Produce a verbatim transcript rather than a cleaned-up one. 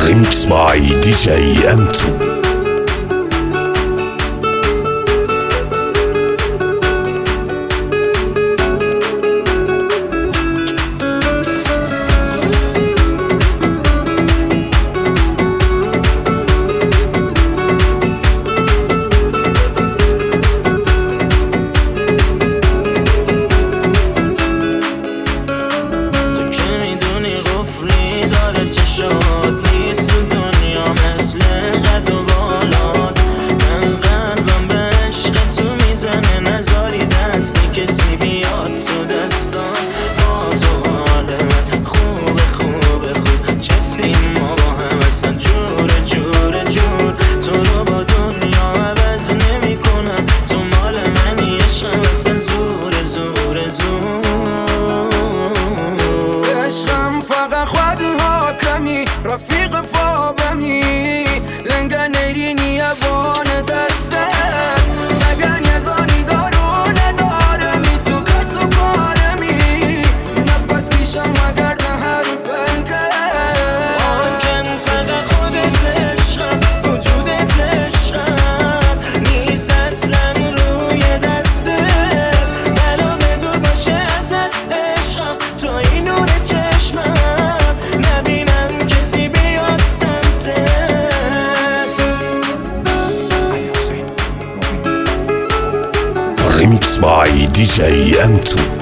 Remix by دی جی ام تو. رفیق فابمی لنگا نیرینی یبان دسته نگن یزانی دارو ندارمی تو کس و کارمی نفس کشم مگر ده هر پنکه آنکن فقط خودت عشقم وجودت عشقم نیست اصلا روی دسته بلا بدور باشه ازت عشقم تو این نور چشمم Remix by دی جی ام تو.